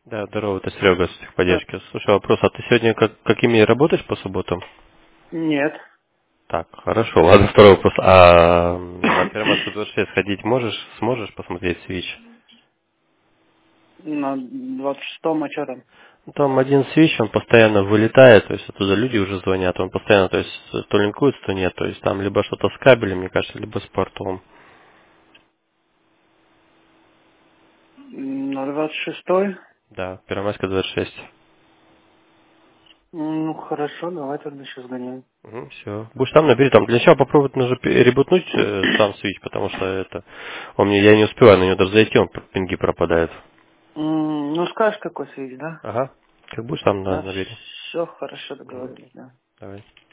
Да, здорово, это Серега с Да. техподдержки. Слушай, вопрос, а ты сегодня какими работаешь по субботам? Нет. Так, хорошо, ладно, второй вопрос. А на Первомайскую 26 ходить сможешь посмотреть свич? На 26-м, а что там? Ну, там один свич, он постоянно вылетает, то есть оттуда люди уже звонят, он постоянно, то есть то линкуется, то нет, то есть там либо что-то с кабелем, мне кажется, либо с портом. На 26-й? Да, Первомайская 26. Ну, хорошо, давай тогда сейчас гоняем. Все. Будешь там набери, там для начала попробовать нужно ребутнуть сам свич, потому что это я не успеваю на него даже зайти, он пинги пропадает. Ну, скажешь, какой свич, да? Ага. Как будешь там Да, набери. все хорошо Мгм. договорились, да. Давай.